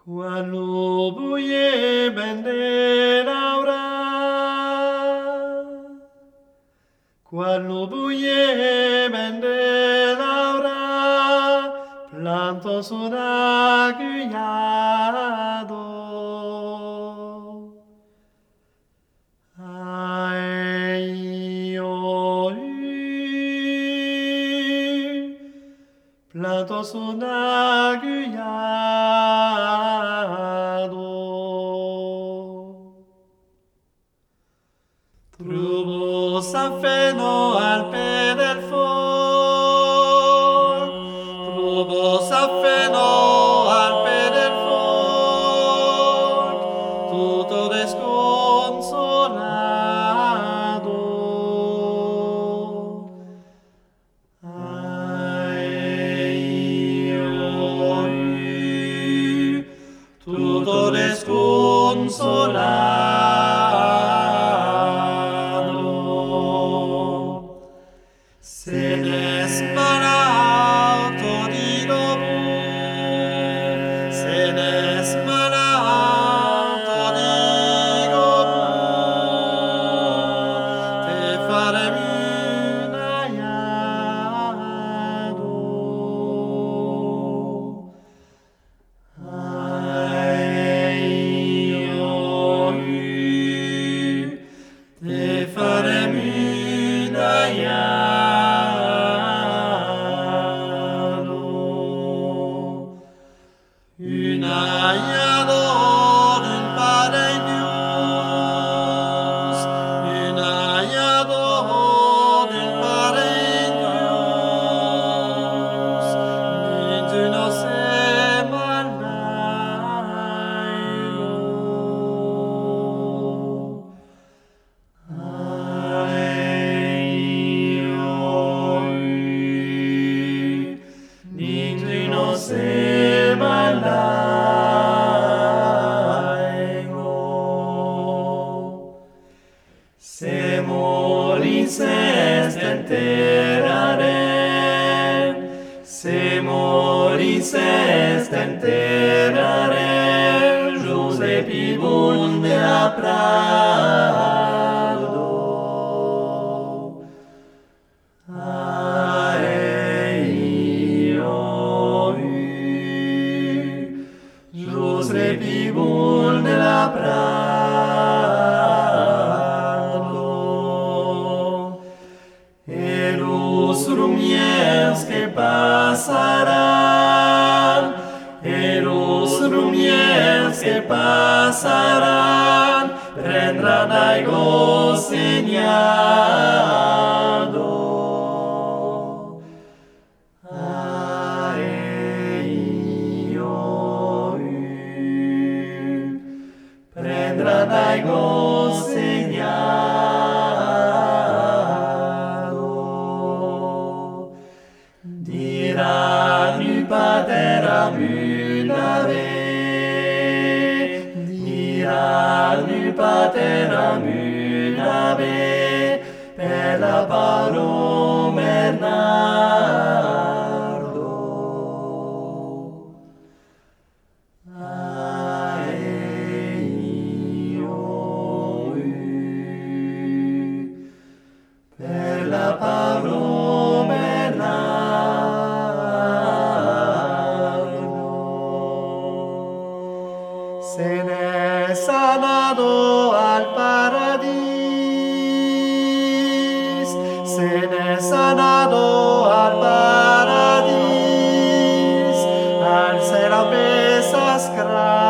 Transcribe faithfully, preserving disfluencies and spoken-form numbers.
Quan ubuie bende laura, quan ubuie bende laura, planto sonaguyado. Ai, oi, planto sonaguyado. Truvo San Feno al pe del foc, truvo San Feno al pe del foc, tutto desconsolado. Ai, oi, tutto desconsolado. Senes malauto di dobu, senes malauto di dobu, te farem una iado. Ai, oi, te farem una iado. Una iado d'un pareil Dios, una iado d'un pareil Dios, ninguno se maldaigó. Ai, oi, ninguno se maldaigó. Se morís enterrarem, se morís enterrarem, Josep Ibun de la Prado. Ai, oi, Josep Ibun de la Prado. E los rumiers que pasarán, e los rumiers que pasarán, prendrán algo señado. Ai, oi, prendrán algo señado. Dirán nu patera munave, dirán nu patera munave, per la Paolo Bernardo. Ai, oi, per la Paolo Bernardo. Se ne sanado al paradis, se ne sanado al paradis, al cielo besas